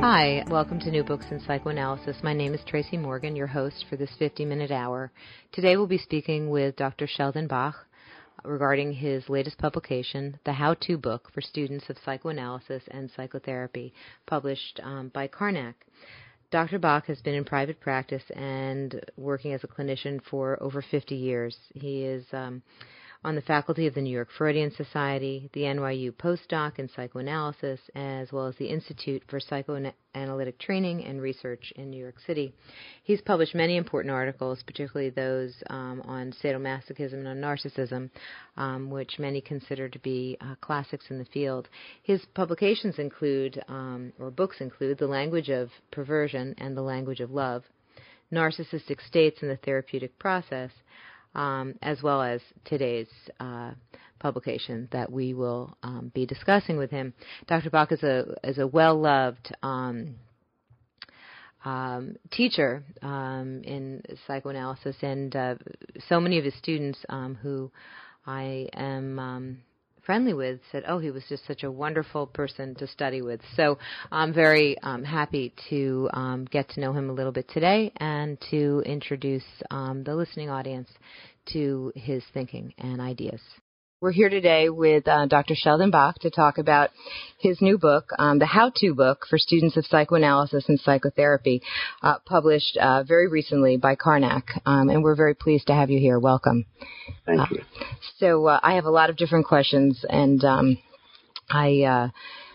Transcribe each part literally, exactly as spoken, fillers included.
Hi, welcome to New Books in Psychoanalysis. My name is Tracy Morgan, your host for this fifty-minute hour. Today we'll be speaking with Doctor Sheldon Bach regarding his latest publication, The How-To Book for Students of Psychoanalysis and Psychotherapy, published um, by Karnak. Doctor Bach has been in private practice and working as a clinician for over fifty years. He is um, on the faculty of the New York Freudian Society, the N Y U postdoc in psychoanalysis, as well as the Institute for Psychoanalytic Training and Research in New York City. He's published many important articles, particularly those um, on sadomasochism and on narcissism, um, which many consider to be uh, classics in the field. His publications include, um, or books include, The Language of Perversion and The Language of Love, Narcissistic States in the Therapeutic Process, Um, as well as today's uh, publication that we will um, be discussing with him. Doctor Bach is a is a well-loved um, um, teacher um, in psychoanalysis, and uh, so many of his students um, who I am um, friendly with said, oh, he was just such a wonderful person to study with. So I'm very um, happy to um, get to know him a little bit today and to introduce um, the listening audience to his thinking and ideas. We're here today with uh, Doctor Sheldon Bach to talk about his new book, um, The How-To Book for Students of Psychoanalysis and Psychotherapy, uh, published uh, very recently by Karnak, um, and we're very pleased to have you here. Welcome. Thank uh, you. So uh, I have a lot of different questions, and um, I, uh,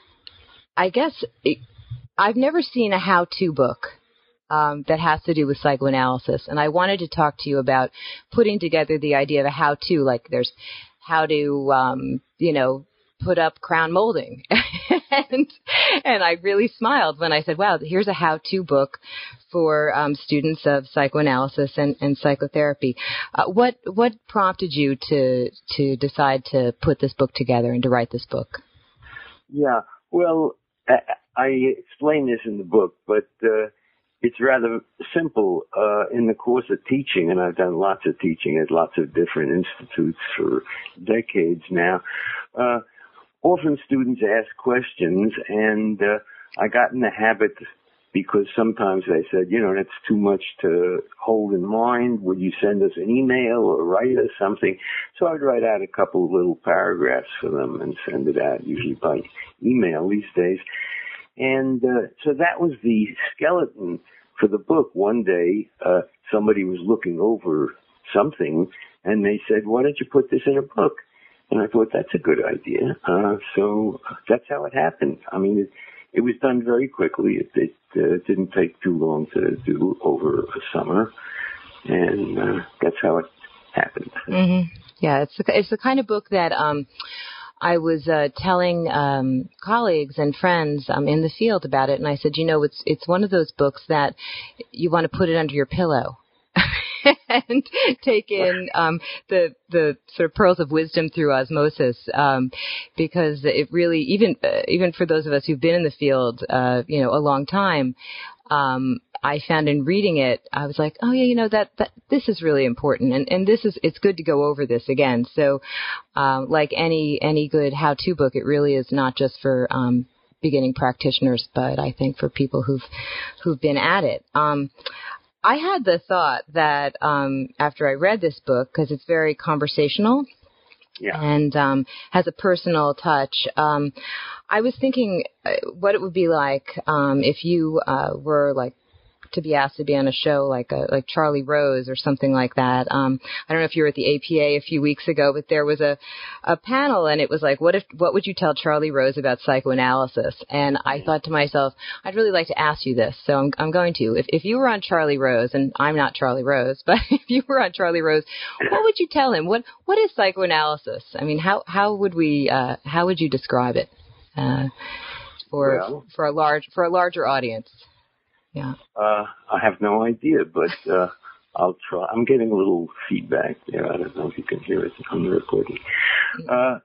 I guess it, I've never seen a how-to book Um, that has to do with psychoanalysis. And I wanted to talk to you about putting together the idea of a how-to, like there's how to, um, you know, put up crown molding. and, and I really smiled when I said, wow, here's a how-to book for um, students of psychoanalysis and, and psychotherapy. Uh, what what prompted you to to decide to put this book together and to write this book? Yeah, well, I, I explain this in the book, but uh, it's rather simple. Uh, in the course of teaching, and I've done lots of teaching at lots of different institutes for decades now, uh, often students ask questions, and uh, I got in the habit, because sometimes they said, you know, that's too much to hold in mind. Would you send us an email or write us something? So I'd write out a couple of little paragraphs for them and send it out, usually by email these days. And uh, so that was the skeleton for the book. One day, uh, somebody was looking over something, and they said, why don't you put this in a book? And I thought, that's a good idea. Uh, so that's how it happened. I mean, it, it was done very quickly. It, it uh, didn't take too long to do, over a summer. And uh, that's how it happened. Mm-hmm. Yeah, it's the, it's the kind of book that... Um, I was uh, telling um, colleagues and friends um, in the field about it, and I said, you know, it's it's one of those books that you want to put it under your pillow and take in um, the the sort of pearls of wisdom through osmosis, um, because it really, even uh, even for those of us who've been in the field, uh, you know, a long time, um, I found in reading it, I was like, oh yeah, you know, that, that this is really important, and, and this is, it's good to go over this again. So, um, like any, any good how-to book, it really is not just for, um, beginning practitioners, but I think for people who've, who've been at it. Um, I had the thought that, um, after I read this book, because it's very conversational, yeah, and, um, has a personal touch, um, I was thinking uh, what it would be like, um, if you, uh, were like, to be asked to be on a show like a, like Charlie Rose or something like that. Um, I don't know if you were at the A P A a few weeks ago, but there was a, a panel, and it was like, what if, what would you tell Charlie Rose about psychoanalysis? And I thought to myself, I'd really like to ask you this. So I'm, I'm going to, if, if you were on Charlie Rose, and I'm not Charlie Rose, but if you were on Charlie Rose, what would you tell him? What, what is psychoanalysis? I mean, how, how would we, uh, how would you describe it, uh, for, well, for a large, for a larger audience? Yeah. Uh, I have no idea, but uh, I'll try. I'm getting a little feedback there. I don't know if you can hear it on the recording. Uh,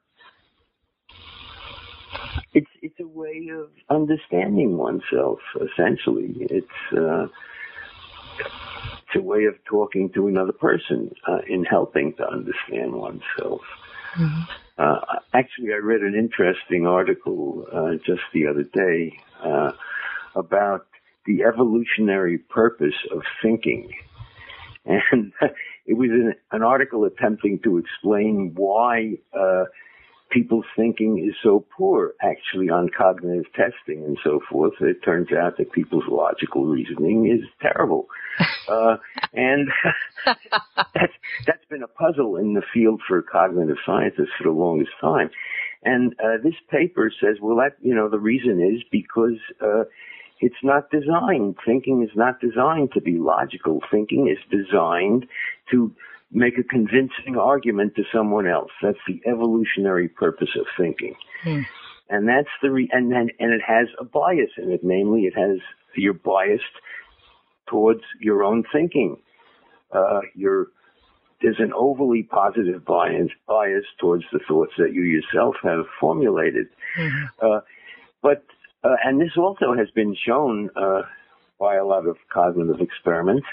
it's it's a way of understanding oneself. Essentially, it's uh, it's a way of talking to another person uh, in helping to understand oneself. Mm-hmm. Uh, actually, I read an interesting article uh, just the other day. Uh, about the evolutionary purpose of thinking. And it was an, an article attempting to explain why uh, people's thinking is so poor, actually, on cognitive testing and so forth. It turns out that people's logical reasoning is terrible. Uh, and that's, that's been a puzzle in the field for cognitive scientists for the longest time. And uh, this paper says, well, that, you know, the reason is because uh, it's not designed. Thinking is not designed to be logical. Thinking is designed to make a convincing argument to someone else. That's the evolutionary purpose of thinking. Hmm. And that's the re- and then and it has a bias in it. Namely, it has you're biased towards your own thinking. Uh, you're there's an overly positive bias bias towards the thoughts that you yourself have formulated. Mm-hmm. Uh, but uh, and this also has been shown uh, by a lot of cognitive experiments.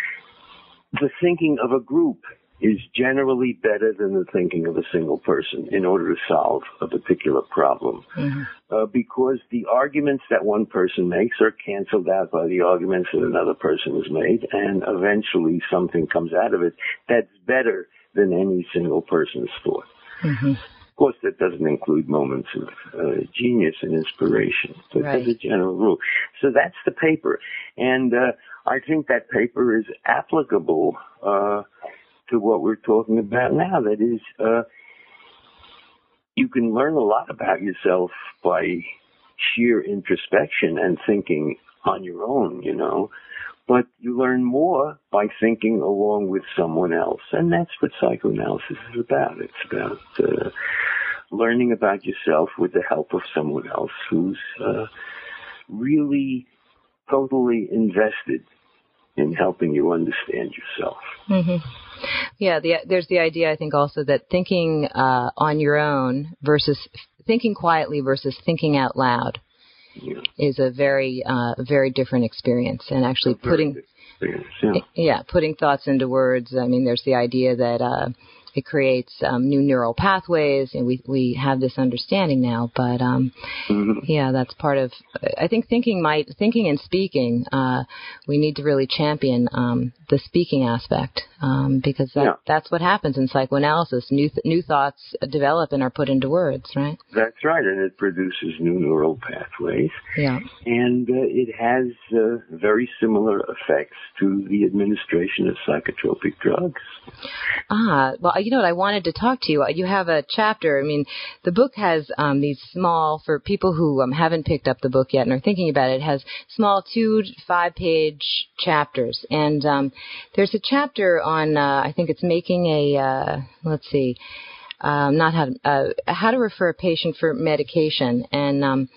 The thinking of a group is generally better than the thinking of a single person in order to solve a particular problem. Mm-hmm. Uh, because the arguments that one person makes are canceled out by the arguments that another person has made, and eventually something comes out of it that's better than any single person's thought. Mm-hmm. Of course, that doesn't include moments of uh, genius and inspiration, but right. As a general rule. So that's the paper. And uh, I think that paper is applicable uh, to what we're talking about now. That is, uh, you can learn a lot about yourself by sheer introspection and thinking on your own, you know. But you learn more by thinking along with someone else. And that's what psychoanalysis is about. It's about uh, learning about yourself with the help of someone else who's uh, really totally invested in helping you understand yourself. Mm-hmm. Yeah, the, there's the idea, I think, also that thinking uh, on your own versus thinking quietly versus thinking out loud yeah. is a very, uh, very different experience. And actually putting, yeah. yeah, putting thoughts into words. I mean, there's the idea that uh, it creates um, new neural pathways, and we we have this understanding now. But um, mm-hmm. yeah, that's part of. I think thinking might thinking and speaking. Uh, we need to really champion um, the speaking aspect um, because that, yeah. that's what happens in psychoanalysis. New th- new thoughts develop and are put into words, right? That's right, and it produces new neural pathways. Yeah, and uh, it has uh, very similar effects to the administration of psychotropic drugs. Ah, well, you know what? I wanted to talk to you. You have a chapter. I mean, the book has um, these small, for people who um, haven't picked up the book yet and are thinking about it, it has small two to five page chapters. And um, there's a chapter on, uh, I think it's making a, uh, let's see, um, not how to, uh, how to refer a patient for medication. And um,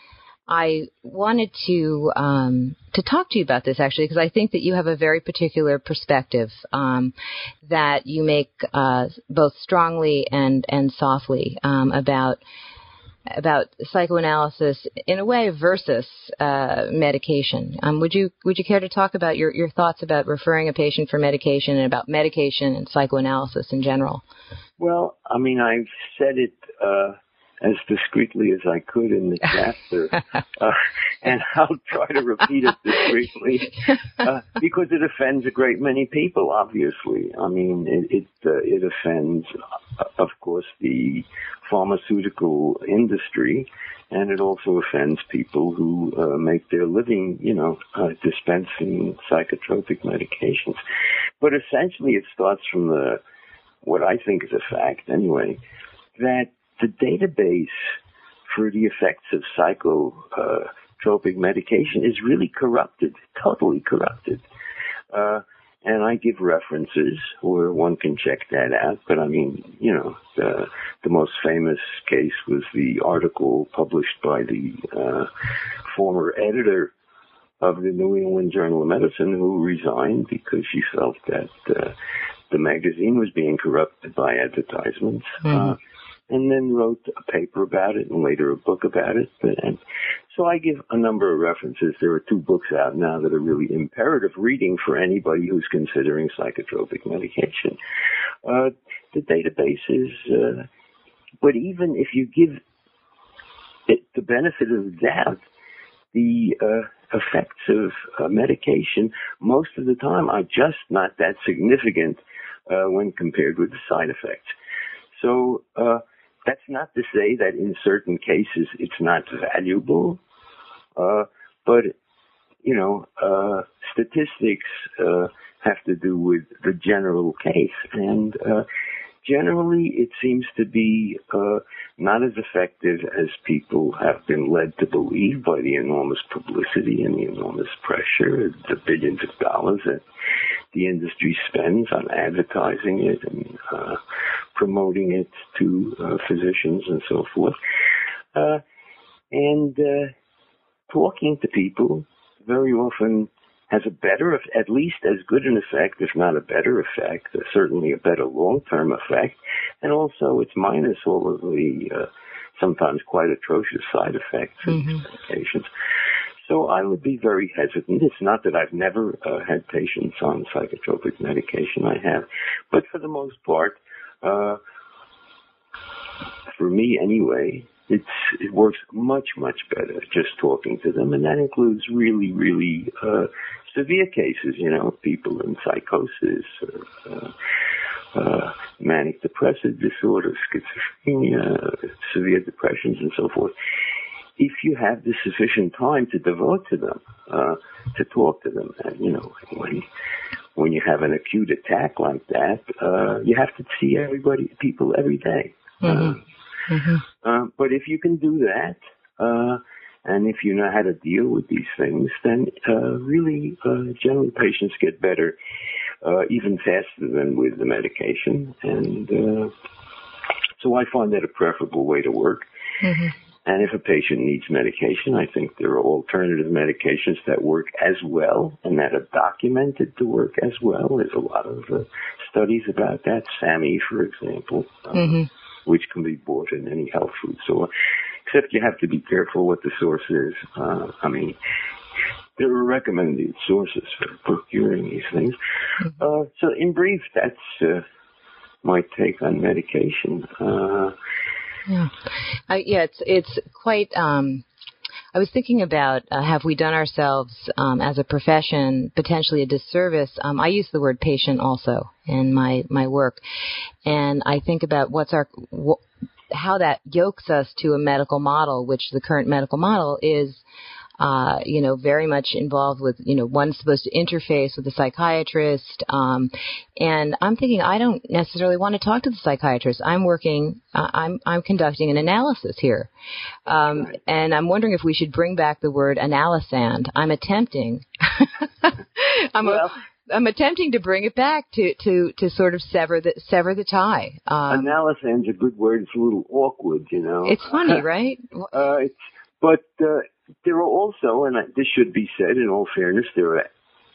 I wanted to um, to talk to you about this, actually, because I think that you have a very particular perspective um, that you make uh, both strongly and, and softly um, about about psychoanalysis in a way versus uh, medication. Um, would you would you care to talk about your, your thoughts about referring a patient for medication and about medication and psychoanalysis in general? Well, I mean, I've said it uh, as discreetly as I could in the chapter, uh, and I'll try to repeat it discreetly uh, because it offends a great many people. Obviously, I mean, it it, uh, it offends, uh, of course, the pharmaceutical industry, and it also offends people who uh, make their living, you know, uh, dispensing psychotropic medications. But essentially, it starts from the what I think is a fact, anyway, that the database for the effects of psychotropic medication is really corrupted, totally corrupted. Uh, and I give references where one can check that out. But I mean, you know, the, the most famous case was the article published by the uh, former editor of the New England Journal of Medicine, who resigned because she felt that uh, the magazine was being corrupted by advertisements. Mm-hmm. Uh, and then wrote a paper about it and later a book about it. And so I give a number of references. There are two books out now that are really imperative reading for anybody who's considering psychotropic medication. Uh, the database is, uh, but even if you give it the benefit of the doubt, the uh, effects of uh, medication most of the time are just not that significant uh, when compared with the side effects. So uh, that's not to say that in certain cases it's not valuable, uh, but, you know, uh, statistics uh, have to do with the general case. And uh, generally it seems to be uh, not as effective as people have been led to believe by the enormous publicity and the enormous pressure, the billions of dollars that the industry spends on advertising it and uh, promoting it to uh, physicians and so forth. Uh, and uh, talking to people very often has a better, at least as good an effect, if not a better effect, uh, certainly a better long-term effect. And also it's minus all of the uh, sometimes quite atrocious side effects of mm-hmm. these medications. So I would be very hesitant. It's not that I've never uh, had patients on psychotropic medication. I have. But for the most part, uh, for me anyway, it's, it works much, much better just talking to them. And that includes really, really uh, severe cases, you know, people in psychosis or uh, uh, manic depressive disorder, schizophrenia, severe depressions, and so forth. If you have the sufficient time to devote to them, uh, to talk to them, and, you know, when when you have an acute attack like that, uh, you have to see everybody, people every day. Mm-hmm. Uh, mm-hmm. Uh, but if you can do that, uh, and if you know how to deal with these things, then uh, really, uh, generally patients get better uh, even faster than with the medication. And uh, so I find that a preferable way to work. Mm-hmm. And if a patient needs medication, I think there are alternative medications that work as well and that are documented to work as well. There's a lot of uh, studies about that. SAMI, for example, uh, mm-hmm. which can be bought in any health food store. Except you have to be careful what the source is. Uh, I mean, there are recommended sources for procuring these things. Mm-hmm. Uh, so in brief, that's uh, my take on medication. Uh, Yeah, I, yeah, it's it's quite. Um, I was thinking about uh, have we done ourselves um, as a profession potentially a disservice? Um, I use the word patient also in my my work, and I think about what's our wh- how that yokes us to a medical model, which the current medical model is. Uh, you know, very much involved with, you know, one's supposed to interface with a psychiatrist. Um, and I'm thinking I don't necessarily want to talk to the psychiatrist. I'm working, uh, I'm, I'm conducting an analysis here. Um, right. And I'm wondering if we should bring back the word analysand. I'm attempting, I'm, well, a, I'm attempting to bring it back to, to, to sort of sever the, sever the tie. Um, analysand's a good word. It's a little awkward, you know. It's funny, right? uh, it's, but, uh, there are also, and this should be said in all fairness, there are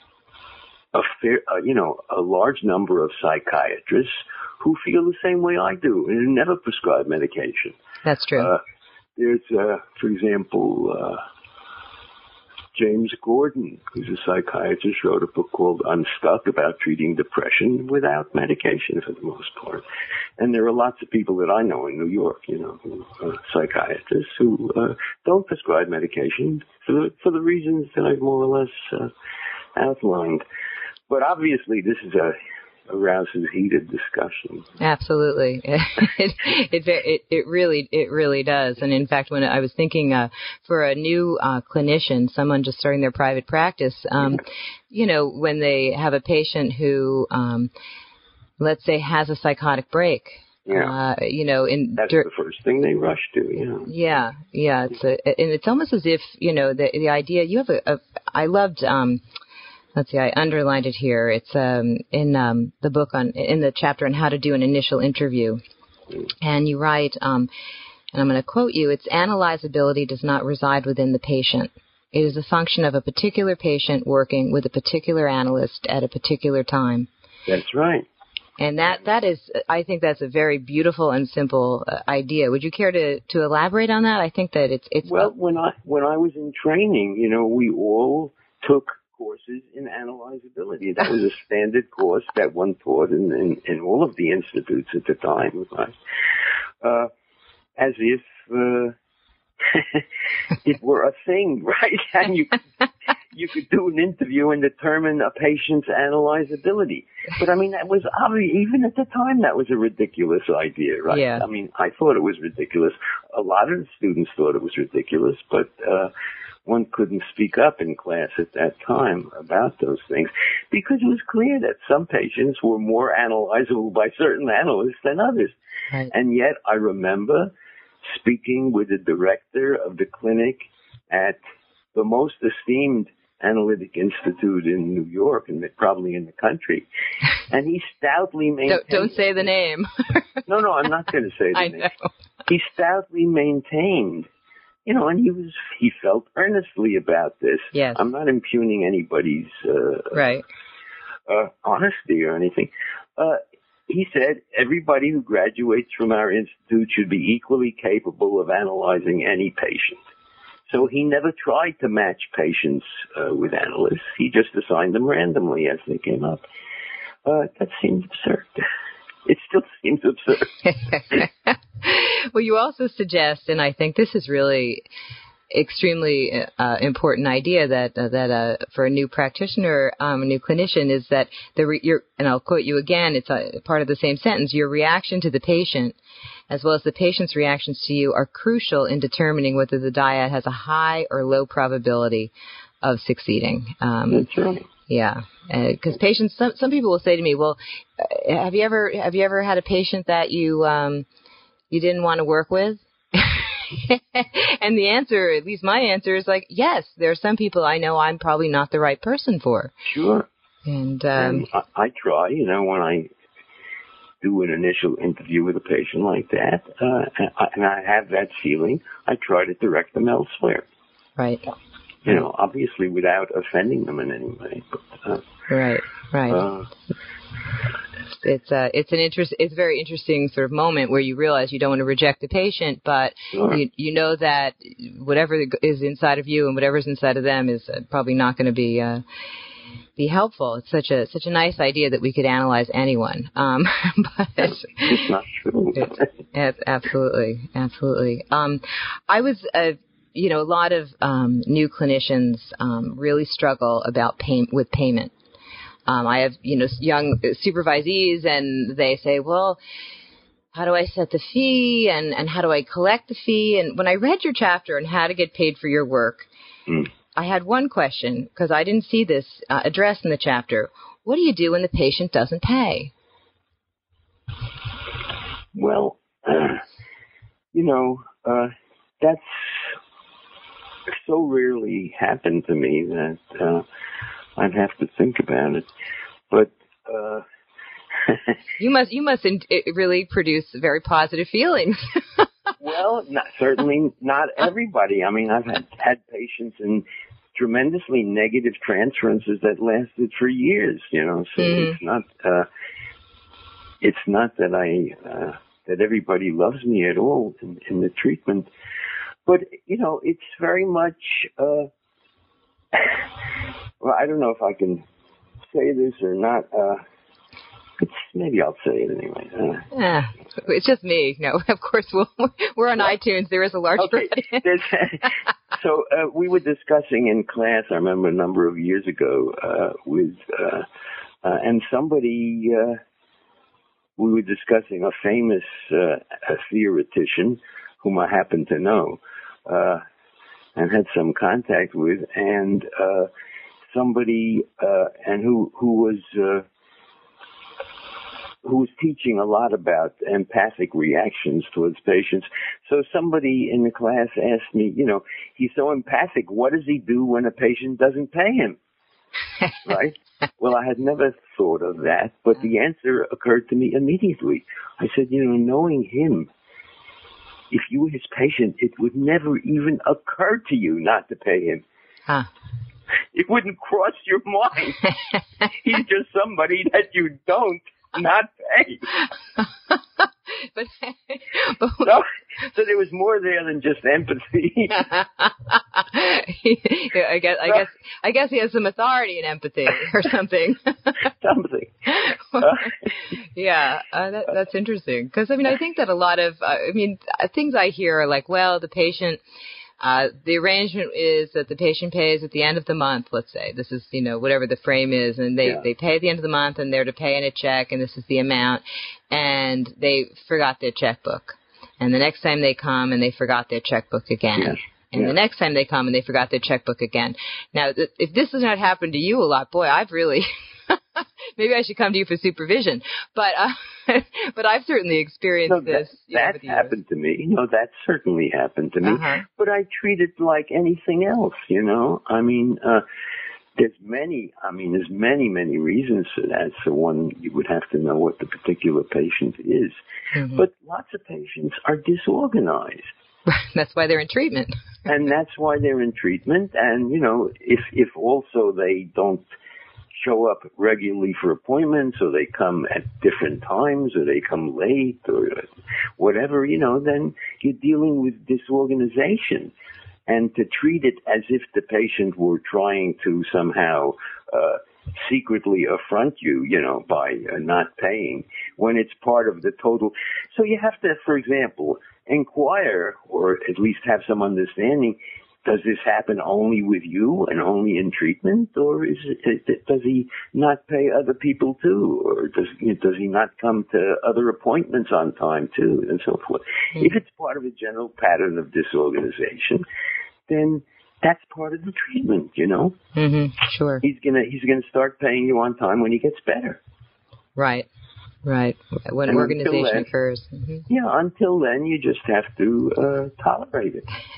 a fair, uh, you know, a large number of psychiatrists who feel the same way I do and who never prescribe medication. That's true. Uh, there's, uh, for example, uh, James Gordon, who's a psychiatrist, wrote a book called Unstuck about treating depression without medication for the most part. And there are lots of people that I know in New York, you know, who, uh, psychiatrists who uh, don't prescribe medication for the, for the reasons that I've more or less uh, outlined. But obviously this is a arouses heated discussion. Absolutely, it, it it it really it really does. And in fact, when I was thinking uh, for a new uh, clinician, someone just starting their private practice, um, you know, when they have a patient who, um, let's say, has a psychotic break. Yeah, uh, you know, in that's dur- the first thing they rush to. You know. Yeah, yeah. It's a, and it's almost as if, you know, the the idea you have a. a I loved. Um, Let's see, I underlined it here. It's um, in um, the book on in the chapter on how to do an initial interview. And you write, um, and I'm going to quote you, it's analyzability does not reside within the patient. It is a function of a particular patient working with a particular analyst at a particular time. That's right. And that, that is, I think that's a very beautiful and simple uh, idea. Would you care to, to elaborate on that? I think that it's... it's well, when I, when I was in training, you know, we all took courses in analyzability. That was a standard course that one taught in, in, in all of the institutes at the time, right? Uh, as if uh, it were a thing, right? And you you could do an interview and determine a patient's analyzability. But I mean, that was obvious, even at the time, that was a ridiculous idea, right? Yeah. I mean, I thought it was ridiculous. A lot of the students thought it was ridiculous, but, uh, one couldn't speak up in class at that time about those things because it was clear that some patients were more analyzable by certain analysts than others. Right. And yet I remember speaking with the director of the clinic at the most esteemed analytic institute in New York and probably in the country. And he stoutly maintained... Don't, don't say the name. no, no, I'm not going to say the I name. know. He stoutly maintained, you know, and he was, he felt earnestly about this. Yes. I'm not impugning anybody's, uh, right. uh, honesty or anything. Uh, he said everybody who graduates from our institute should be equally capable of analyzing any patient. So he never tried to match patients uh, with analysts. He just assigned them randomly as they came up. Uh, that seems absurd. It still seems absurd. Well, you also suggest, and I think this is really extremely uh, important idea that uh, that uh, for a new practitioner, um, a new clinician, is that the re- your, and I'll quote you again. It's a part of the same sentence. Your reaction to the patient, as well as the patient's reactions to you, are crucial in determining whether the dyad has a high or low probability of succeeding. Um, That's right. Yeah, because uh, patients. Some some people will say to me, "Well, uh, have you ever have you ever had a patient that you um, you didn't want to work with?" And the answer, at least my answer, is like, yes. There are some people I know I'm probably not the right person for. Sure. And, um, and I, I try, you know, when I do an initial interview with a patient like that, uh, and, I, and I have that feeling, I try to direct them elsewhere. Right. You know, obviously without offending them in any way. But, uh, right, right. Uh, it's uh, it's an interest. It's a very interesting sort of moment where you realize you don't want to reject the patient, but sure. you you know that whatever is inside of you and whatever's inside of them is probably not going to be uh, be helpful. It's such a such a nice idea that we could analyze anyone. Um, but it's not true. It's, absolutely, absolutely. Um, I was. Uh, You know, a lot of um, new clinicians um, really struggle about pay- with payment. Um, I have, you know, young supervisees, and they say, well, how do I set the fee, and, and how do I collect the fee? And when I read your chapter on how to get paid for your work, mm. I had one question, because I didn't see this uh, addressed in the chapter. What do you do when the patient doesn't pay? Well, uh, you know, uh, that's so rarely happened to me that uh, I'd have to think about it. But uh, you must you must in- it really produce very positive feelings. Well, not, certainly not everybody. I mean, I've had, had patients in tremendously negative transferences that lasted for years. You know, so mm-hmm. it's not uh, it's not that I uh, that everybody loves me at all in, in the treatment. But, you know, it's very much, uh, well, I don't know if I can say this or not. Uh, it's, maybe I'll say it anyway. Uh, yeah, it's just me. No, of course, we'll, we're on well, iTunes. There is a large okay. So uh, we were discussing in class, I remember a number of years ago, uh, with, uh, uh, and somebody, uh, we were discussing a famous uh, a theoretician whom I happen to know, uh, and had some contact with, and, uh, somebody, uh, and who, who was, uh, who was teaching a lot about empathic reactions towards patients. So somebody in the class asked me, you know, he's so empathic, what does he do when a patient doesn't pay him? Right? Well, I had never thought of that, but the answer occurred to me immediately. I said, you know, knowing him, if you were his patient, it would never even occur to you not to pay him. Huh. It wouldn't cross your mind. He's just somebody that you don't not pay. but, but so, so there was more there than just empathy. I guess, I guess, I guess he has some authority and empathy or something. something. yeah, uh, that, that's interesting. Because I mean, I think that a lot of, uh, I mean, things I hear are like, well, the patient. Uh, the arrangement is that the patient pays at the end of the month, let's say. This is, you know, whatever the frame is, and they, Yeah. they pay at the end of the month, and they're to pay in a check, and this is the amount, and they forgot their checkbook. And the next time they come, and they forgot their checkbook again. Yes. And yeah. the next time they come, and they forgot their checkbook again. Now, th- if this has not happened to you a lot, boy, I've really... Maybe I should come to you for supervision, but uh, but I've certainly experienced no, that, this. That happened to me. No, that certainly happened to me. Uh-huh. But I treat it like anything else. You know, I mean, uh, there's many. I mean, there's many, many reasons for that. So one, you would have to know what the particular patient is. Mm-hmm. But lots of patients are disorganized. That's why they're in treatment. And that's why they're in treatment. And you know, if if also they don't show up regularly for appointments, or they come at different times, or they come late, or whatever, you know, then you're dealing with disorganization. And to treat it as if the patient were trying to somehow uh, secretly affront you, you know, by uh, not paying, when it's part of the total. So you have to, for example, inquire, or at least have some understanding. Does this happen only with you and only in treatment, or is it, does he not pay other people too, or does does he not come to other appointments on time too, and so forth? Mm-hmm. If it's part of a general pattern of disorganization, then that's part of the treatment, you know. Mm-hmm. Sure. He's gonna he's gonna start paying you on time when he gets better. Right. Right, when and organization then, occurs. Mm-hmm. Yeah, until then, you just have to uh, tolerate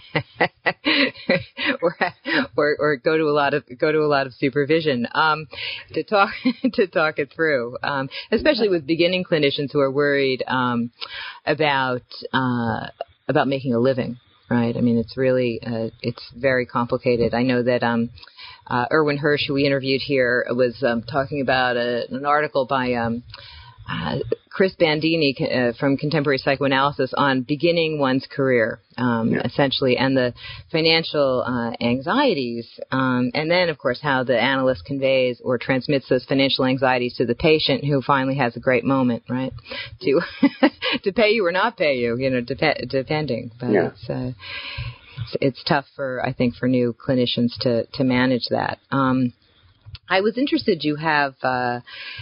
it, or, or or go to a lot of go to a lot of supervision um, to talk to talk it through, um, especially with beginning clinicians who are worried um, about uh, about making a living. Right, I mean, it's really uh, it's very complicated. I know that. Um, uh, Irwin Hirsch, who we interviewed here, was um, talking about a, an article by. Um, Uh, Chris Bandini uh, from Contemporary Psychoanalysis on beginning one's career, um, yeah. essentially, and the financial uh, anxieties, um, and then, of course, how the analyst conveys or transmits those financial anxieties to the patient who finally has a great moment, right, to to pay you or not pay you, you know, dep- depending. But yeah. it's, uh, it's it's tough for, I think, for new clinicians to, to manage that. Um, I was interested, you have... Uh,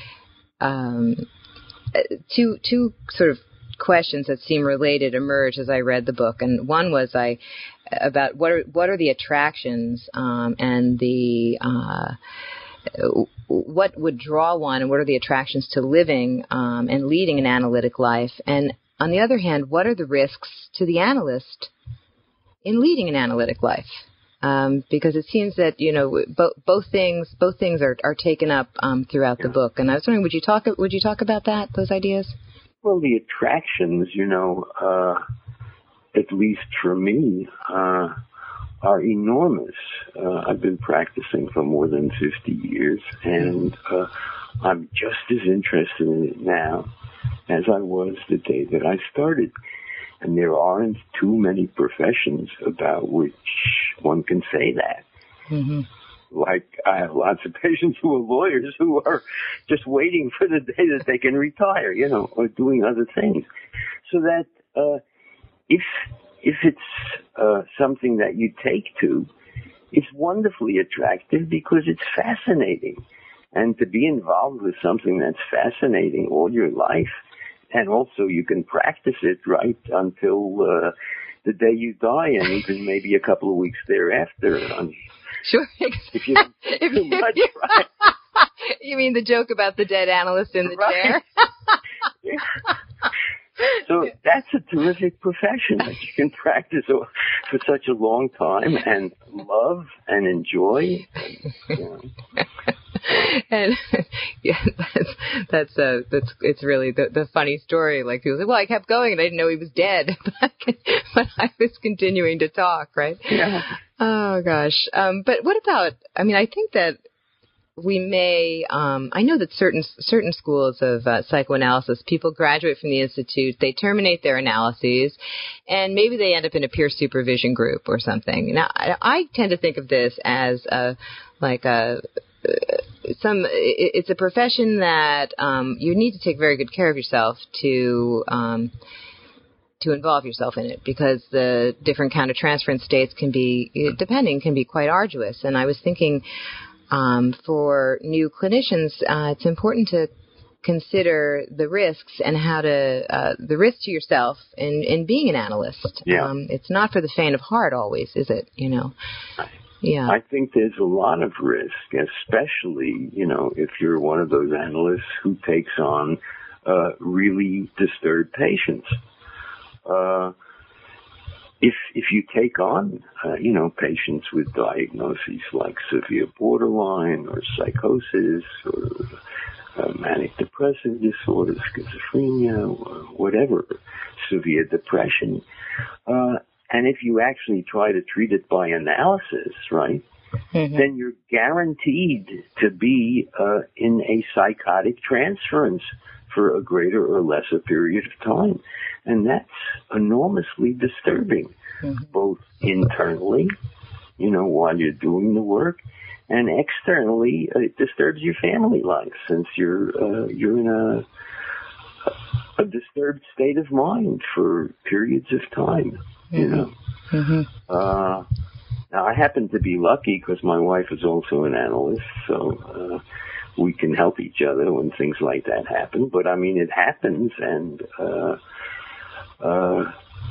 um, Two two sort of questions that seem related emerged as I read the book, and one was I about what are what are the attractions um, and the uh, what would draw one, and what are the attractions to living um, and leading an analytic life, and on the other hand, what are the risks to the analyst in leading an analytic life? Um, because it seems that, you know, bo- both things, both things are, are taken up, um, throughout yeah. the book. And I was wondering, would you talk, would you talk about that, those ideas? Well, the attractions, you know, uh, at least for me, uh, are enormous. Uh, I've been practicing for more than fifty years, and, uh, I'm just as interested in it now as I was the day that I started. And there aren't too many professions about which one can say that. Mm-hmm. Like, I have lots of patients who are lawyers who are just waiting for the day that they can retire, you know, or doing other things. So that uh, if if it's uh, something that you take to, it's wonderfully attractive because it's fascinating. And to be involved with something that's fascinating all your life, and also you can practice it right until uh, the day you die, and even maybe a couple of weeks thereafter. Um, sure. If you don't do too much, right? You mean the joke about the dead analyst in the right. chair? Yeah. So that's a terrific profession that you can practice for such a long time and love and enjoy. And, you know. And yeah, that's that's uh that's it's really the the funny story. Like people say, well, I kept going and I didn't know he was dead, but I was continuing to talk, right? Yeah. Oh gosh. Um, but what about? I mean, I think that we may. Um, I know that certain certain schools of uh, psychoanalysis, people graduate from the institute, they terminate their analyses, and maybe they end up in a peer supervision group or something. Now, I, I tend to think of this as a like a some it's a profession that um, you need to take very good care of yourself to um, to involve yourself in it, because the different countertransference states can be, depending, can be quite arduous. And I was thinking, um, for new clinicians, uh, it's important to consider the risks and how to, uh, the risk to yourself in, in being an analyst. Yeah. Um, it's not for the faint of heart always, is it? You know? Yeah. I think there's a lot of risk, especially, you know, if you're one of those analysts who takes on uh, really disturbed patients. Uh, if if you take on, uh, you know, patients with diagnoses like severe borderline or psychosis or uh, manic depressive disorder, schizophrenia, or whatever, severe depression, uh, and if you actually try to treat it by analysis, right, mm-hmm. then you're guaranteed to be uh, in a psychotic transference for a greater or lesser period of time. And that's enormously disturbing, mm-hmm. both internally, you know, while you're doing the work, and externally, uh, it disturbs your family life, since you're uh, you're in a, a disturbed state of mind for periods of time. You know, mm-hmm. uh, now I happen to be lucky because my wife is also an analyst, so uh, we can help each other when things like that happen. But I mean, it happens, and uh, uh,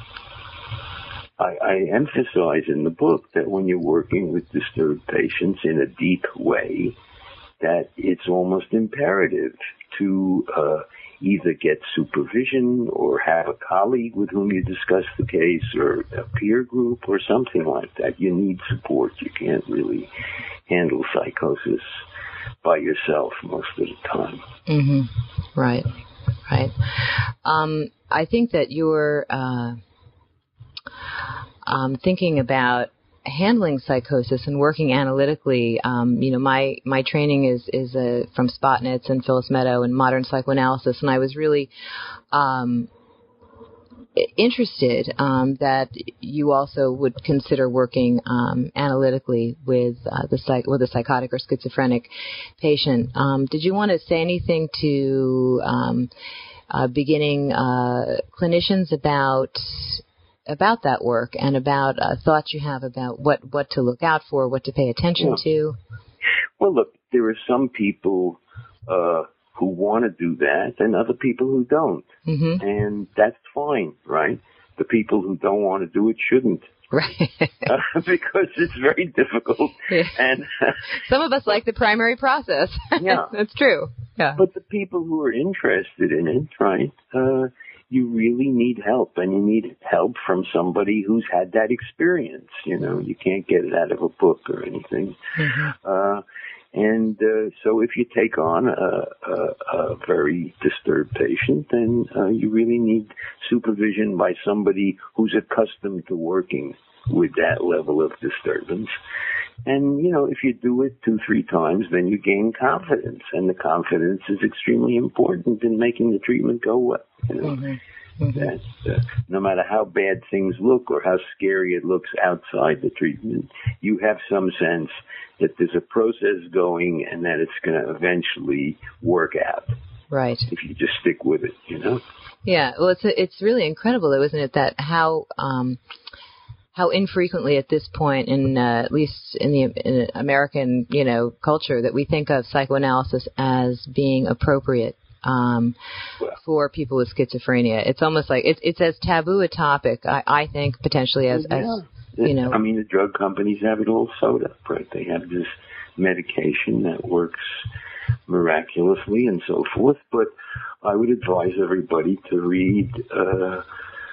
I, I emphasize in the book that when you're working with disturbed patients in a deep way, that it's almost imperative to uh, either get supervision or have a colleague with whom you discuss the case, or a peer group or something like that. You need support. You can't really handle psychosis by yourself most of the time. Mm-hmm. Right, right. Um, I think that you're uh, um, thinking about handling psychosis and working analytically. Um, you know, my, my training is, is uh, from Spotnitz and Phyllis Meadow and modern psychoanalysis, and I was really um, interested um, that you also would consider working um, analytically with uh, the psych- with a psychotic or schizophrenic patient. Um, did you want to say anything to um, uh, beginning uh, clinicians about about that work, and about uh, thoughts you have about what, what to look out for, what to pay attention yeah. to? Well, look, there are some people uh, who want to do that and other people who don't. Mm-hmm. And that's fine, right? The people who don't want to do it shouldn't. Right. uh, because it's very difficult. Yeah. And uh, some of us like the primary process. Yeah. That's true. Yeah. But the people who are interested in it, right, uh, you really need help, and you need help from somebody who's had that experience. You know, you can't get it out of a book or anything. Mm-hmm. Uh, and uh, so if you take on a, a, a very disturbed patient, then uh, you really need supervision by somebody who's accustomed to working with that level of disturbance. And, you know, if you do it two, three times, then you gain confidence. And the confidence is extremely important in making the treatment go well. You know, mm-hmm. Mm-hmm. that uh, no matter how bad things look or how scary it looks outside the treatment, you have some sense that there's a process going and that it's going to eventually work out. Right. If you just stick with it, you know? Yeah. Well, it's a, it's really incredible, though, isn't it, that how um, how infrequently at this point, in uh, at least in the in American, you know, culture, that we think of psychoanalysis as being appropriate um, well, for people with schizophrenia. It's almost like it's it's as taboo a topic, I, I think, potentially as, yeah. as you know. I mean, the drug companies have it all sewed up, right? They have this medication that works miraculously and so forth. But I would advise everybody to read uh,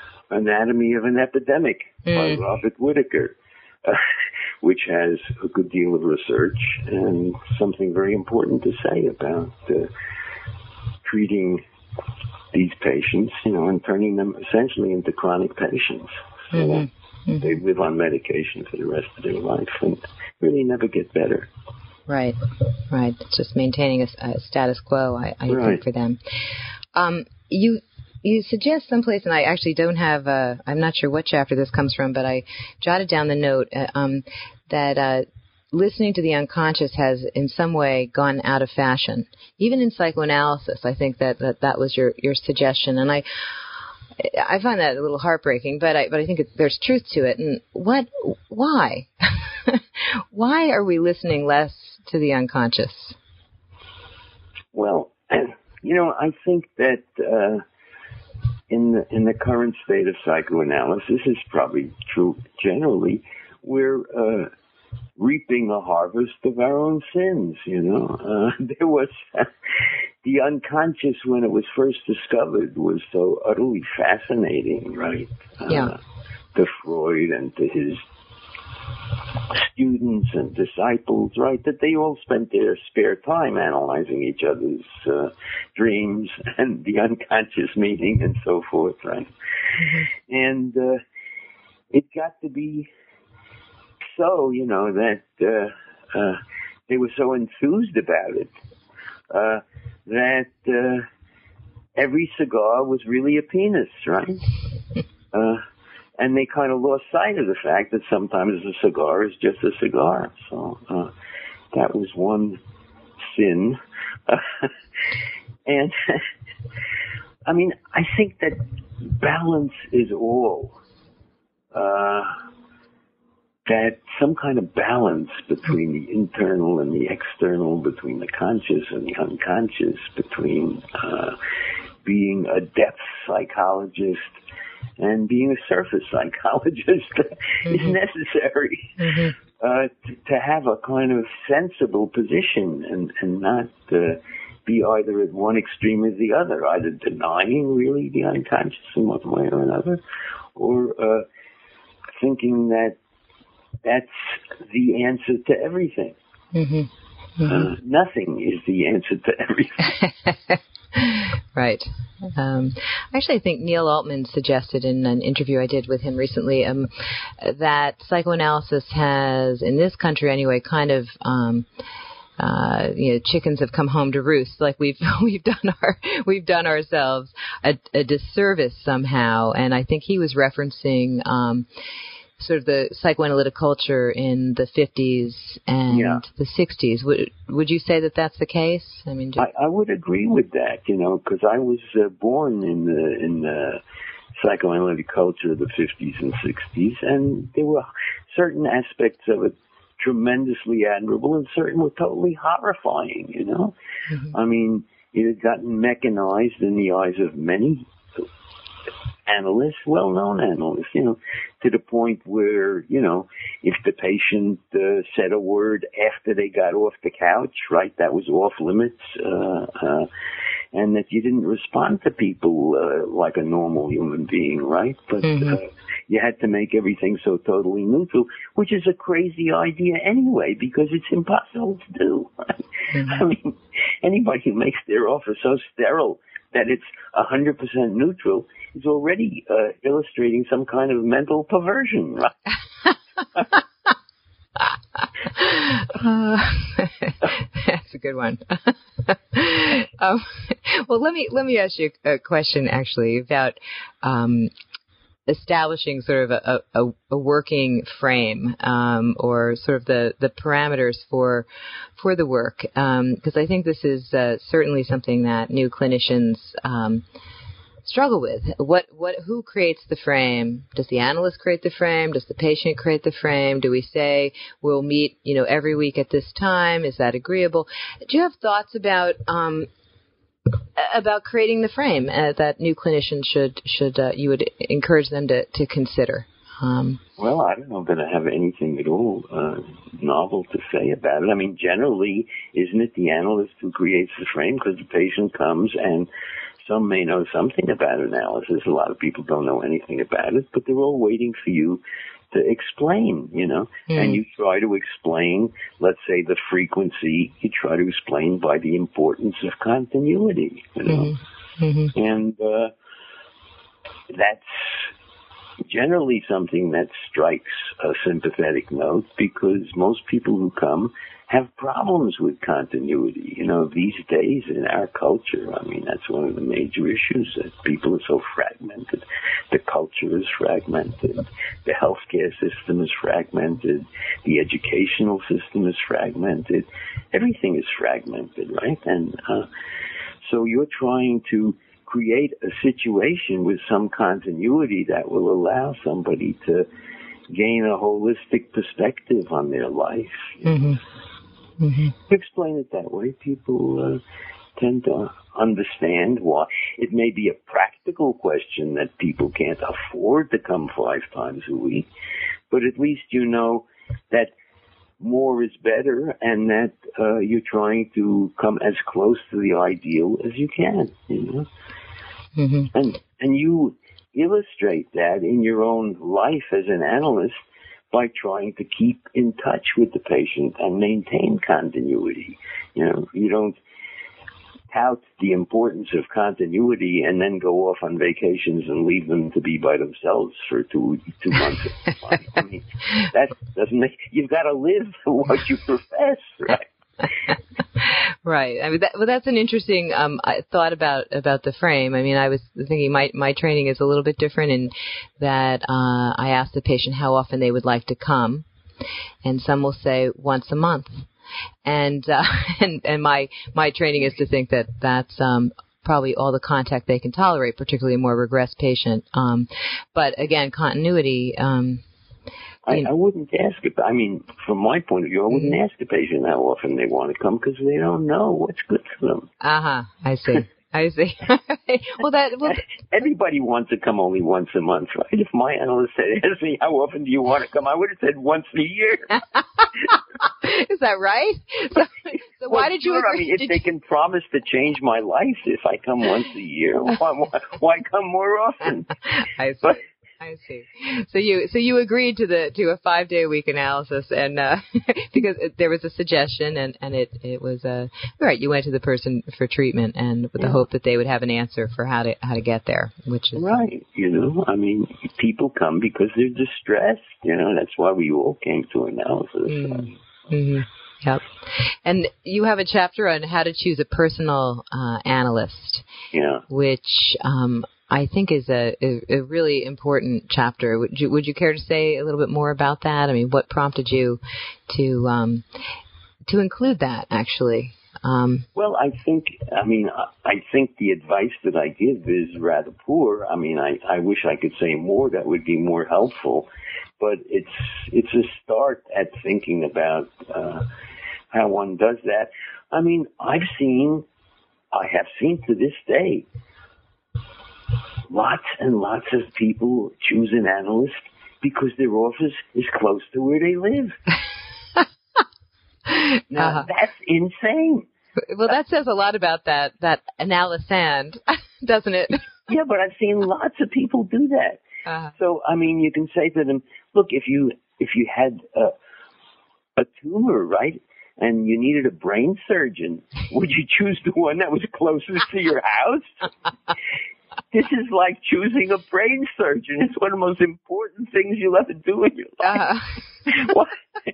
Anatomy of an Epidemic mm. by Robert Whitaker, uh, which has a good deal of research and something very important to say about uh, treating these patients, you know, and turning them essentially into chronic patients. So mm-hmm. Mm-hmm. they live on medication for the rest of their life and really never get better. Right, right. It's just maintaining a, a status quo, I, I right. think, for them. Um, you you suggest someplace, and I actually don't have, uh, I'm not sure what chapter this comes from, but I jotted down the note uh, um, that uh, listening to the unconscious has in some way gone out of fashion. Even in psychoanalysis, I think that that, that was your, your suggestion. And I I find that a little heartbreaking, but I but I think it, there's truth to it. And what? Why? Why are we listening less to the unconscious? Well, you know, I think that uh, in the in the current state of psychoanalysis, is probably true generally, we're uh, reaping the harvest of our own sins. You know, uh, there was uh, the unconscious when it was first discovered was so utterly fascinating, right? Yeah. Uh, to Freud and to his students and disciples, right, that they all spent their spare time analyzing each other's uh, dreams and the unconscious meaning and so forth, right? Mm-hmm. And uh, it got to be so, you know, that uh, uh, they were so enthused about it uh, that uh, every cigar was really a penis, right? Uh, And they kind of lost sight of the fact that sometimes a cigar is just a cigar. So uh, that was one sin. And, I mean, I think that balance is all. Uh, that some kind of balance between the internal and the external, between the conscious and the unconscious, between uh, being a depth psychologist and being a surface psychologist mm-hmm. is necessary mm-hmm. uh, to, to have a kind of sensible position and, and not uh, be either at one extreme or the other, either denying really the unconscious in one way or another, or uh, thinking that that's the answer to everything. Mm-hmm. Mm-hmm. Uh, nothing is the answer to everything. Right. Um, actually, I think Neil Altman suggested in an interview I did with him recently um, that psychoanalysis has, in this country anyway, kind of, um, uh, you know, chickens have come home to roost. Like we've we've done our we've done ourselves a, a disservice somehow. And I think he was referencing. Um, sort of the psychoanalytic culture in the fifties and yeah. the sixties. Would would you say that that's the case? I mean, just... I, I would agree with that, you know, because I was uh, born in the in the psychoanalytic culture of the fifties and sixties, and there were certain aspects of it tremendously admirable, and certain were totally horrifying, you know. Mm-hmm. I mean, it had gotten mechanized in the eyes of many analysts, well-known analysts, you know, to the point where, you know, if the patient uh, said a word after they got off the couch, right, that was off limits, uh, uh, and that you didn't respond to people uh, like a normal human being, right? But mm-hmm. uh, you had to make everything so totally neutral, which is a crazy idea anyway, because it's impossible to do. Right? Mm-hmm. I mean, anybody who makes their offer so sterile that it's one hundred percent neutral is already uh, illustrating some kind of mental perversion, right? uh, that's a good one. um, well, let me let me ask you a question actually about um, establishing sort of a, a, a working frame um, or sort of the, the parameters for for the work, because um, I think this is uh, certainly something that new clinicians um, struggle with. What what who creates the frame? Does the analyst create the frame? Does the patient create the frame? Do we say we'll meet, you know, every week at this time? Is that agreeable? Do you have thoughts about um, about creating the frame uh, that new clinicians should should uh, you would encourage them to to consider? Um, well, I don't know that I have anything at all uh, novel to say about it. I mean, generally, isn't it the analyst who creates the frame, because the patient comes and some may know something about analysis. A lot of people don't know anything about it, but they're all waiting for you to explain, you know, mm. and you try to explain, let's say, the frequency, you try to explain by the importance of continuity, you know, mm-hmm. Mm-hmm. and uh, that's generally something that strikes a sympathetic note, because most people who come have problems with continuity. You know, these days in our culture, I mean, that's one of the major issues, that people are so fragmented. The culture is fragmented. The healthcare system is fragmented. The educational system is fragmented. Everything is fragmented, right? And uh, so you're trying to create a situation with some continuity that will allow somebody to gain a holistic perspective on their life. Mm-hmm. Mm-hmm. Explain it that way. People uh, tend to understand why. It may be a practical question that people can't afford to come five times a week, but at least you know that more is better, and that uh, you're trying to come as close to the ideal as you can. You know, mm-hmm. and and you illustrate that in your own life as an analyst by trying to keep in touch with the patient and maintain continuity. You know, you don't tout the importance of continuity and then go off on vacations and leave them to be by themselves for two two months. I mean, that doesn't make, you've got to live what you profess, right? Right. I mean, that, well, that's an interesting um, thought about about the frame. I mean, I was thinking my my training is a little bit different in that uh, I ask the patient how often they would like to come, and some will say once a month. And, uh, and, and my, my training is to think that that's, um, probably all the contact they can tolerate, particularly a more regressed patient. Um, but again, continuity, um, I, I wouldn't ask it. I mean, from my point of view, I wouldn't mm-hmm. ask the patient how often they want to come because they don't know what's good for them. Uh-huh. I see. I see. well, that well, everybody wants to come only once a month, right? If my analyst said, "Ask me how often do you want to come," I would have said once a year. Is that right? So, so well, why did you? Sure, Agree? I mean, if did they you... can promise to change my life if I come once a year, why, why, why come more often? I see. But, I see. So you so you agreed to the to a five day a week analysis, and uh, because it, there was a suggestion, and, and it it was uh, right. You went to the person for treatment, and with yeah. the hope that they would have an answer for how to how to get there, which is right. You know, I mean, people come because they're distressed. You know, that's why we all came to analysis. Mm. Mm-hmm. Yep. And you have a chapter on how to choose a personal uh, analyst. Yeah. Which um, I think is a, a, a really important chapter. Would you, would you care to say a little bit more about that? I mean, what prompted you to um, to include that, actually? Um, well, I think, I mean, I think the advice that I give is rather poor. I mean, I, I wish I could say more that would be more helpful, but it's it's a start at thinking about uh, how one does that. I mean, I've seen, I have seen to this day, lots and lots of people choose an analyst because their office is close to where they live. Now, uh-huh. That's insane. Well, that says a lot about that, that analysand, doesn't it? Yeah, but I've seen lots of people do that. Uh-huh. So, I mean, you can say to them, look, if you if you had a, a tumor, right, and you needed a brain surgeon, would you choose the one that was closest to your house? This is like choosing a brain surgeon. It's one of the most important things you'll ever do in your life. Uh-huh. What?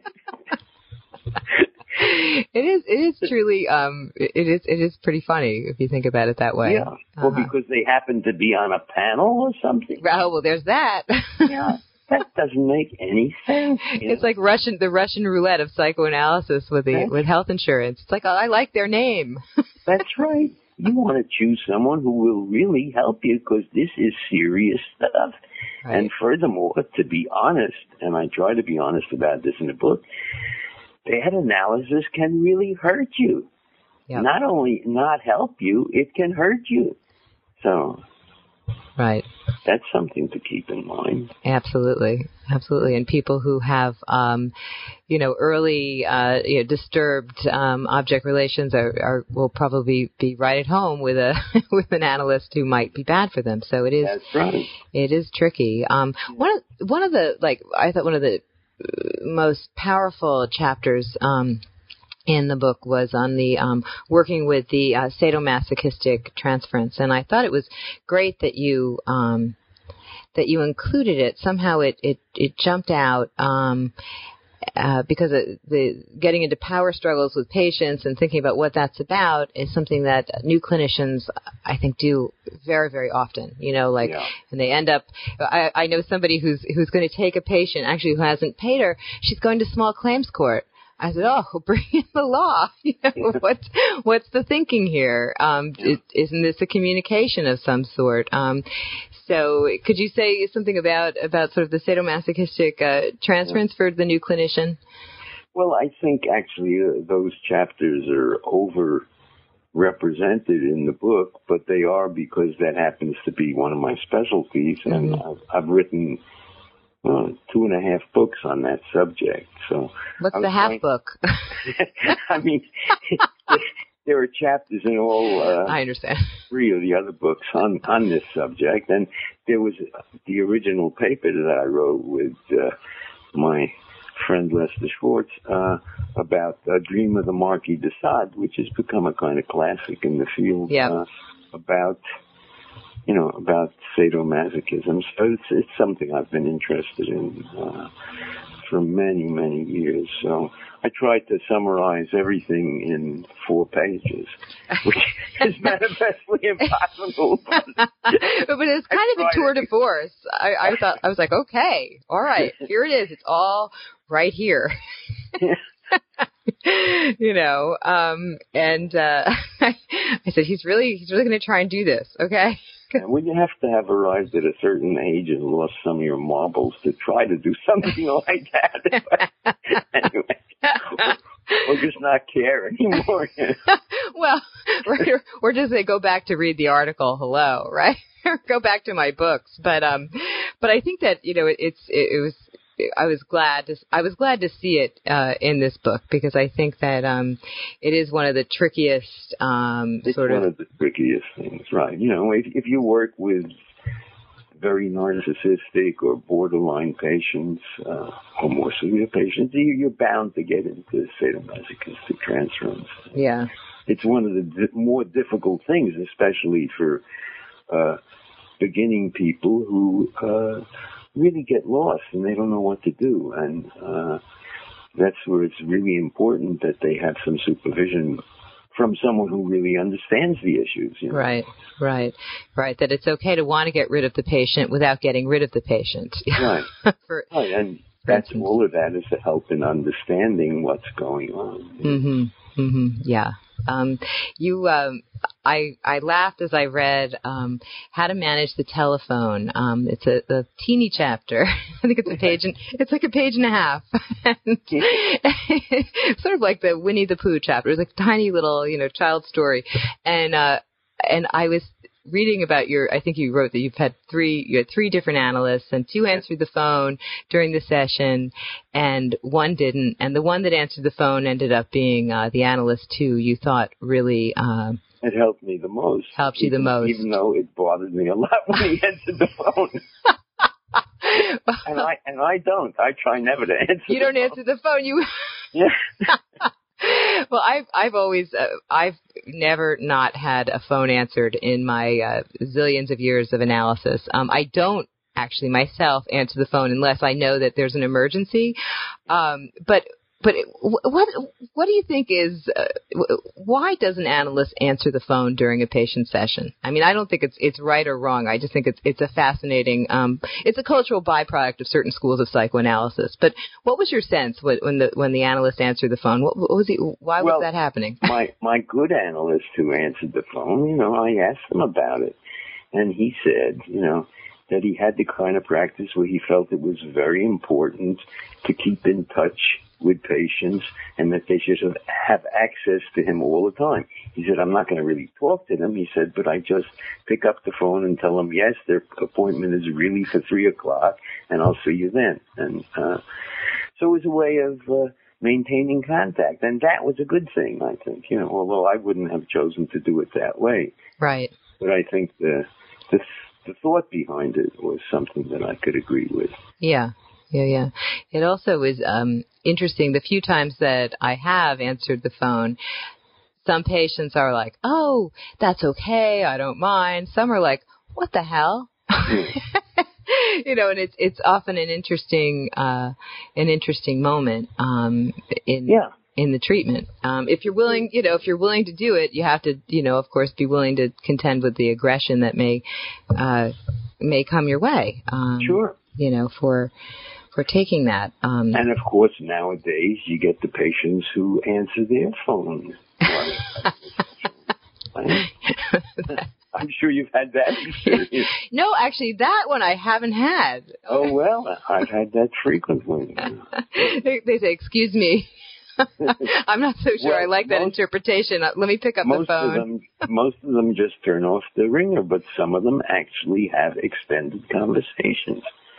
It is. It is truly. Um. It is. It is pretty funny if you think about it that way. Yeah. Well, uh-huh. Because they happen to be on a panel or something. Oh, well, there's that. Yeah. That doesn't make any sense. It's know? Like Russian, the Russian roulette of psychoanalysis with the That's, with health insurance. It's like, oh, I like their name. That's right. You want to choose someone who will really help you because this is serious stuff. Right. And furthermore, to be honest, and I try to be honest about this in the book, bad analysis can really hurt you. Yep. Not only not help you, it can hurt you. So, right. That's something to keep in mind. Absolutely. Absolutely. And people who have, um, you know, early, uh, you know, disturbed, um, object relations are, are, will probably be right at home with a, with an analyst who might be bad for them. So it is, that's right. It is tricky. Um, one of, one of the, like, I thought one of the most powerful chapters, um, in the book was on the um, working with the uh, sadomasochistic transference, and I thought it was great that you um, that you included it. Somehow it it, it jumped out um, uh, because it, the getting into power struggles with patients and thinking about what that's about is something that new clinicians, I think, do very very often. You know, like, yeah. And they end up. I, I know somebody who's who's going to take a patient actually who hasn't paid her. She's going to small claims court. I said, oh, bring in the law. You know, what's, what's the thinking here? Um, it, isn't this a communication of some sort? Um, so could you say something about, about sort of the sadomasochistic uh, transference for the new clinician? Well, I think actually uh, those chapters are over represented in the book, but they are because that happens to be one of my specialties, and mm-hmm. I've, I've written uh, two and a half books on that subject. So, what's the half trying... book? I mean, there are chapters in all. Uh, I understand. Three of the other books on on this subject, and there was the original paper that I wrote with uh, my friend Lester Schwartz uh, about uh, Dream of the Marquis de Sade, which has become a kind of classic in the field. Yeah. Uh, about, you know, about sadomasochism. So it's, it's something I've been interested in uh, for many, many years. So I tried to summarize everything in four pages, which is manifestly impossible. But, but it's kind of a tour de force. I, I thought I was like, okay, all right, here it is. It's all right here. You know, um, and uh, I, I said, he's really, he's really going to try and do this, okay? And when you have to have arrived at a certain age and lost some of your marbles to try to do something like that. Anyway, or, or just not care anymore. Well, we're, we're just going to go back to read the article, hello, right? Go back to my books. But, um, but I think that, you know, it, it's, it, it was, I was glad to, I was glad to see it, uh, in this book, because I think that, um, it is one of the trickiest, um, it's sort of. It's one of the trickiest things, right? You know, if, if you work with very narcissistic or borderline patients, uh, or more severe patients, you're bound to get into sadomasochistic transference. Yeah. It's one of the di- more difficult things, especially for, uh, beginning people who, uh, really get lost and they don't know what to do. And uh, that's where it's really important that they have some supervision from someone who really understands the issues. You know? Right, right, right. That it's okay to want to get rid of the patient without getting rid of the patient. Right. for, right. And that's instance. All of that is to help in understanding what's going on. Mm-hmm. Mm-hmm. Yeah. Um, you, um, I, I laughed as I read, um, How to Manage the Telephone. Um, it's a, a teeny chapter. I think it's a page and it's like a page and a half. And sort of like the Winnie the Pooh chapter. It's like a tiny little, you know, child story. And, uh, and I was reading about your, I think you wrote that you've had three, you had three different analysts and two answered the phone during the session and one didn't. And the one that answered the phone ended up being, uh, the analyst who you thought really, um, it helped me the most. Helped you even, the most. Even though it bothered me a lot when he answered the phone. and I, and I don't. I try never to answer You don't the answer the phone. You, yeah. Well, I've I've always uh, I've never not had a phone answered in my uh, zillions of years of analysis. Um, I don't actually myself answer the phone unless I know that there's an emergency. Um, but but what what do you think is uh, why does an analyst answer the phone during a patient session? I mean, I don't think it's it's right or wrong. I just think it's it's a fascinating um, it's a cultural byproduct of certain schools of psychoanalysis. But what was your sense when the when the analyst answered the phone? What, what was he? Why was well, that happening? my my good analyst who answered the phone, you know, I asked him about it, and he said, you know, that he had the kind of practice where he felt it was very important to keep in touch with patients and that they should have access to him all the time. He said, I'm not going to really talk to them. He said, but I just pick up the phone and tell them, yes, their appointment is really for three o'clock and I'll see you then. And uh, so it was a way of uh, maintaining contact. And that was a good thing, I think, you know, although I wouldn't have chosen to do it that way. Right. But I think the, the, the thought behind it was something that I could agree with. Yeah. Yeah, yeah. It also is um, interesting. The few times that I have answered the phone, some patients are like, oh, that's okay. I don't mind. Some are like, what the hell? You know, and it's it's often an interesting uh, an interesting moment um, in yeah. in the treatment. Um, if you're willing, you know, if you're willing to do it, you have to, you know, of course, be willing to contend with the aggression that may uh, may come your way. Um, sure. You know, for for taking that. Um, and of course, nowadays you get the patients who answer their phones. I'm sure you've had that experience. No, actually, that one I haven't had. Oh, well, I've had that frequently. they, they say, excuse me. I'm not so sure well, I like that most, interpretation. Let me pick up most the phone. Of them, most of them just turn off the ringer, but some of them actually have extended conversations.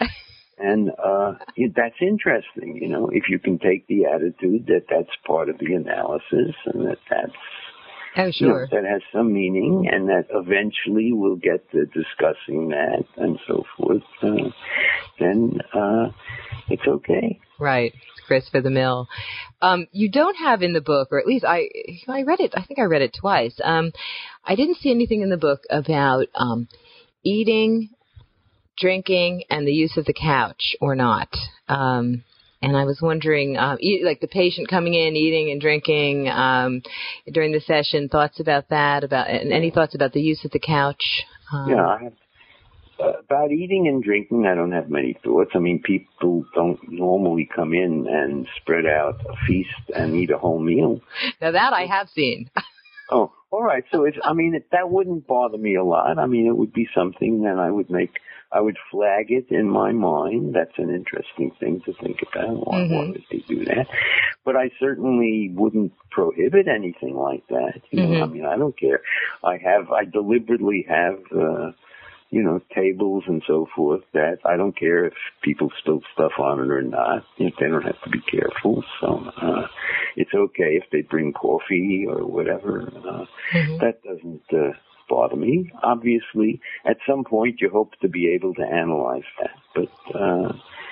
And uh, that's interesting, you know, if you can take the attitude that that's part of the analysis and that that's, oh, sure. you know, that has some meaning and that eventually we'll get to discussing that and so forth, uh, then uh, it's okay. Right. It's Chris for the Mill. Um, you don't have in the book, or at least I I read it, I think I read it twice. Um, I didn't see anything in the book about um, eating, drinking, and the use of the couch or not. Um, and I was wondering, uh, eat, like the patient coming in, eating and drinking um, during the session, thoughts about that, about and any thoughts about the use of the couch? Um, yeah, I have, uh, about eating and drinking, I don't have many thoughts. I mean, people don't normally come in and spread out a feast and eat a whole meal. Now that I have seen. Oh, all right. So it's, I mean, it, that wouldn't bother me a lot. I mean, it would be something that I would make, I would flag it in my mind. That's an interesting thing to think about. Why, mm-hmm. why would they do that? But I certainly wouldn't prohibit anything like that. You know, mm-hmm. I mean, I don't care. I have, I deliberately have, uh, you know, tables and so forth that I don't care if people spill stuff on it or not. You know, they don't have to be careful. So, uh, it's okay if they bring coffee or whatever. Uh, mm-hmm. That doesn't, uh, bother me. Obviously, at some point you hope to be able to analyze that, but, uh,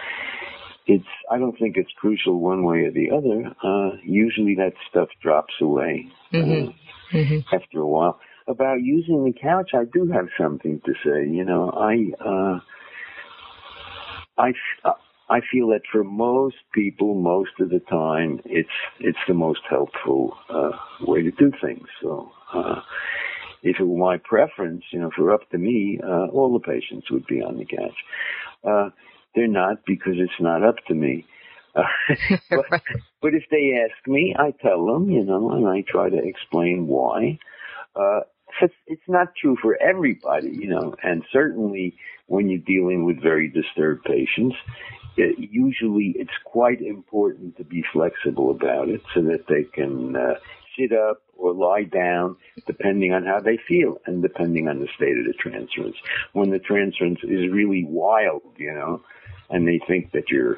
it's, I don't think it's crucial one way or the other. Uh, usually that stuff drops away, mm-hmm. Uh, mm-hmm. after a while. About using the couch, I do have something to say. You know, I, uh, I, I feel that for most people, most of the time, it's, it's the most helpful, uh, way to do things. So, uh, if it were my preference, you know, if it were up to me, uh, all the patients would be on the couch. Uh, they're not because it's not up to me. Uh, but, but if they ask me, I tell them, you know, and I try to explain why. Uh, it's, it's not true for everybody, you know, and certainly when you're dealing with very disturbed patients, it, usually it's quite important to be flexible about it so that they can uh, sit up or lie down depending on how they feel and depending on the state of the transference. When the transference is really wild, you know, and they think that you're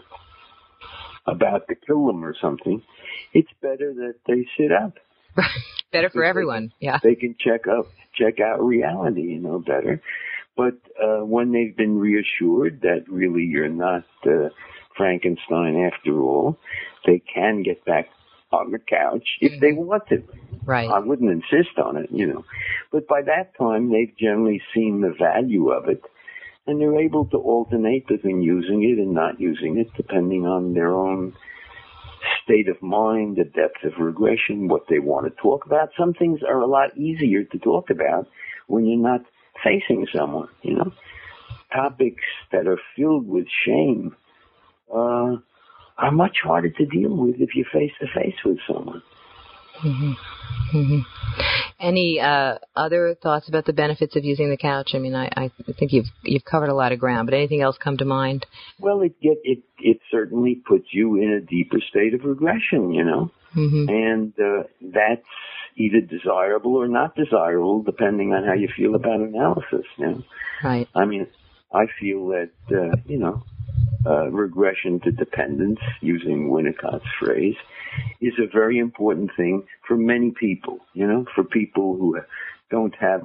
about to kill them or something, it's better that they sit up. Better for everyone, they, yeah. They can check up, check out reality, you know, better. But uh, when they've been reassured that really you're not uh, Frankenstein after all, they can get back on the couch if they want to. Right. I wouldn't insist on it, you know. But by that time, they've generally seen the value of it, and they're able to alternate between using it and not using it, depending on their own state of mind, the depth of regression, what they want to talk about. Some things are a lot easier to talk about when you're not facing someone, you know. Topics that are filled with shame uh, are much harder to deal with if you're face-to-face with someone. Mm-hmm. Mm-hmm. Any uh, other thoughts about the benefits of using the couch? I mean, I, I think you've you've covered a lot of ground, but anything else come to mind? Well, it get it it certainly puts you in a deeper state of regression, you know, mm-hmm. and uh, that's either desirable or not desirable, depending on how you feel about analysis. You know? Right. I mean, I feel that uh, you know, uh, regression to dependence, using Winnicott's phrase, is a very important thing for many people, you know, for people who don't have,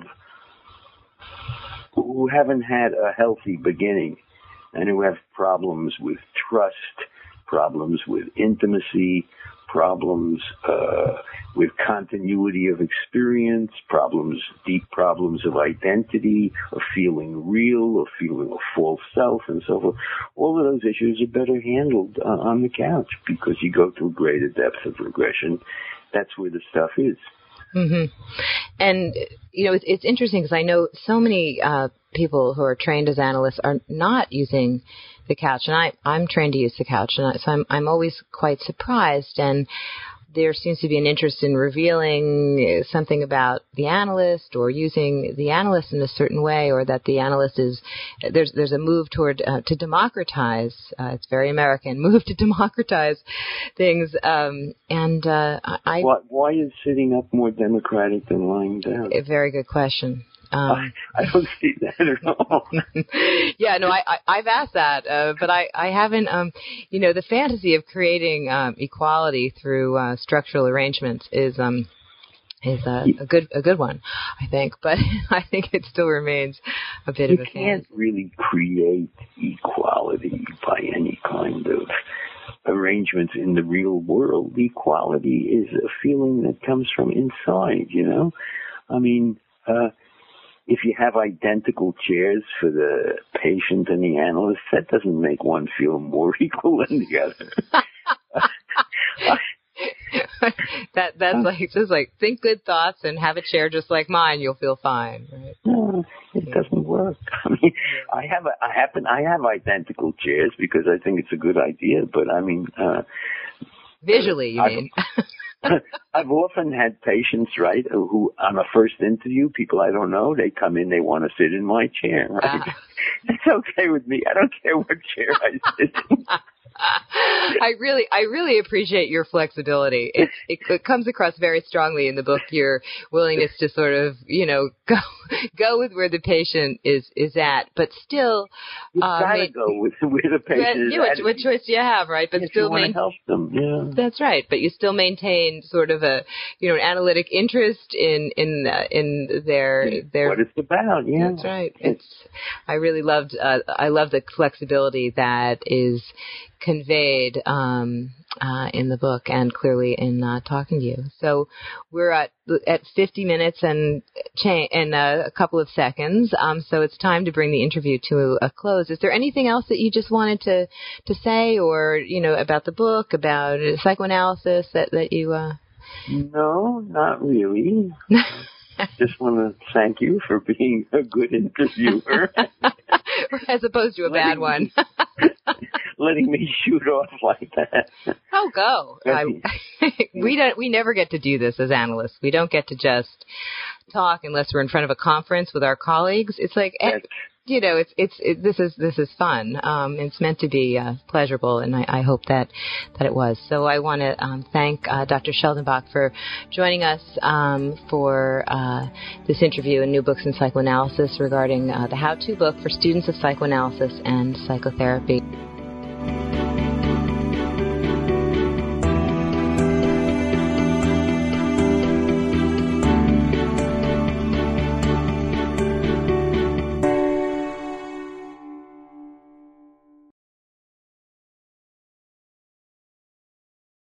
who haven't had a healthy beginning and who have problems with trust, problems with intimacy, problems uh, with continuity of experience, problems, deep problems of identity, of feeling real, or feeling a false self, and so forth. All of those issues are better handled uh, on the couch because you go to a greater depth of regression. That's where the stuff is. Mm-hmm. And, you know, it's, it's interesting because I know so many uh, people who are trained as analysts are not using the couch, and I, I'm trained to use the couch, and I, so I'm, I'm always quite surprised. And there seems to be an interest in revealing something about the analyst or using the analyst in a certain way, or that the analyst is, there's there's a move toward uh, to democratize, uh, it's very American, move to democratize things. Um, and uh, I... Why, why is sitting up more democratic than lying down? A very good question. Um, I, I don't see that at all. yeah, no, I, I, I've asked that, uh, but I, I haven't, um, you know, the fantasy of creating um, equality through uh, structural arrangements is um, is uh, a good a good one, I think. But I think it still remains a bit you of a fantasy. You can't really create equality by any kind of arrangements in the real world. Equality is a feeling that comes from inside, you know? I mean, uh, if you have identical chairs for the patient and the analyst, that doesn't make one feel more equal than the other. that that's uh, like just like think good thoughts and have a chair just like mine, you'll feel fine. Right? No, it yeah. doesn't work. I mean, I have a, I happen I have identical chairs because I think it's a good idea. But I mean, uh, visually, you I, mean? I've often had patients, right, who on a first interview, people I don't know, they come in, they want to sit in my chair, right? Uh. It's okay with me. I don't care what chair I sit in. I really, I really appreciate your flexibility. It, it, it comes across very strongly in the book, your willingness to sort of, you know, go, go with where the patient is, is at, but still, you uh, gotta make, go with where the patient yeah, is yeah, at. What, what choice do you have, right? But if still you want main- to help them, yeah. That's right. But you still maintain sort of a, you know, an analytic interest in, in, uh, in their, their. What it's about, yeah. That's right. It's, I really loved, uh, I love the flexibility that is conveyed um, uh, in the book and clearly in uh, talking to you. So we're at at fifty minutes and cha- and uh, a couple of seconds. Um, so it's time to bring the interview to a close. Is there anything else that you just wanted to, to say, or you know, about the book, about psychoanalysis that that you? Uh... No, not really. Just want to thank you for being a good interviewer. As opposed to a letting, bad one. letting me shoot off like that. Oh, go. I, we don't. We never get to do this as analysts. We don't get to just talk unless we're in front of a conference with our colleagues. It's like, That's, you know, it's it's it, this is this is fun. Um, it's meant to be uh, pleasurable, and I, I hope that that it was. So I want to um, thank uh, Doctor Sheldon Bach for joining us um, for uh, this interview in New Books in Psychoanalysis regarding uh, the how-to book for students of psychoanalysis and psychotherapy.